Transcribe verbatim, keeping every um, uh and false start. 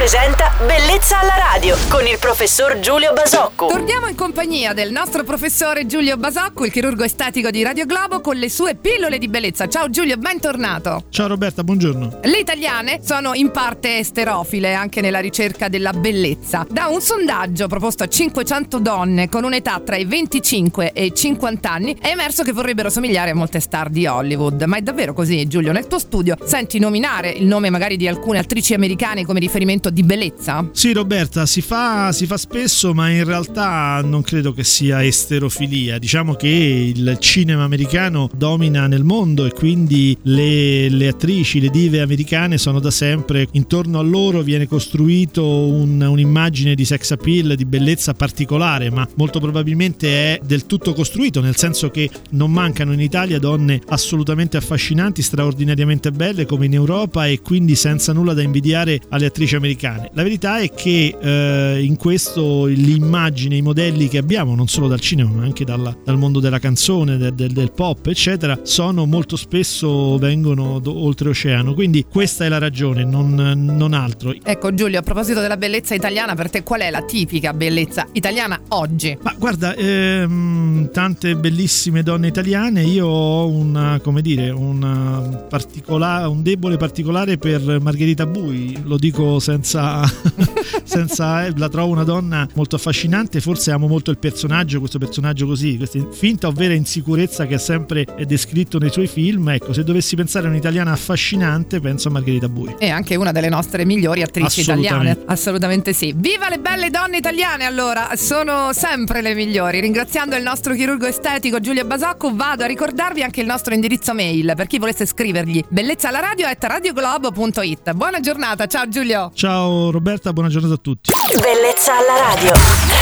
presenta Bellezza alla radio con il professor Giulio Basocco. Torniamo in compagnia del nostro professore Giulio Basocco, il chirurgo estetico di Radio Globo, con le sue pillole di bellezza. Ciao Giulio, bentornato. Ciao Roberta, buongiorno. Le italiane sono in parte esterofile anche nella ricerca della bellezza. Da un sondaggio proposto a cinquecento donne con un'età tra i venticinque e i cinquanta anni è emerso che vorrebbero somigliare a molte star di Hollywood. Ma è davvero così, Giulio? Nel tuo studio senti nominare il nome magari di alcune attrici americane come riferimento di bellezza? Sì Roberta, si fa, si fa spesso, ma in realtà non credo che sia esterofilia. Diciamo che il cinema americano domina nel mondo e quindi le, le attrici, le dive americane sono da sempre, intorno a loro viene costruito un, un'immagine di sex appeal, di bellezza particolare, ma molto probabilmente è del tutto costruito, nel senso che non mancano in Italia donne assolutamente affascinanti, straordinariamente belle come in Europa, e quindi senza nulla da invidiare alle attrici americane. La verità è che eh, in questo l'immagine, i modelli che abbiamo non solo dal cinema ma anche dalla, dal mondo della canzone, del, del, del pop eccetera, sono molto spesso vengono do, oltreoceano, quindi questa è la ragione, non, non altro. Ecco Giulio, a proposito della bellezza italiana, per te qual è la tipica bellezza italiana oggi? Ma guarda, ehm, tante bellissime donne italiane. Io ho una, come dire, una particolare, un debole particolare per Margherita Bui, lo dico senza senza eh, la trovo una donna molto affascinante, forse amo molto il personaggio, questo personaggio così, questa finta o vera insicurezza che è sempre è descritto nei suoi film. Ecco, se dovessi pensare a un'italiana affascinante penso a Margherita Bui. E anche una delle nostre migliori attrici italiane. Assolutamente sì. Viva le belle donne italiane, allora, sono sempre le migliori. Ringraziando il nostro chirurgo estetico Giulio Basocco, vado a ricordarvi anche il nostro indirizzo mail per chi volesse scrivergli bellezza alla radio at radioglobo punto it. Buona giornata, ciao Giulio. Ciao Roberta, buona giornata a tutti. Bellezza alla radio.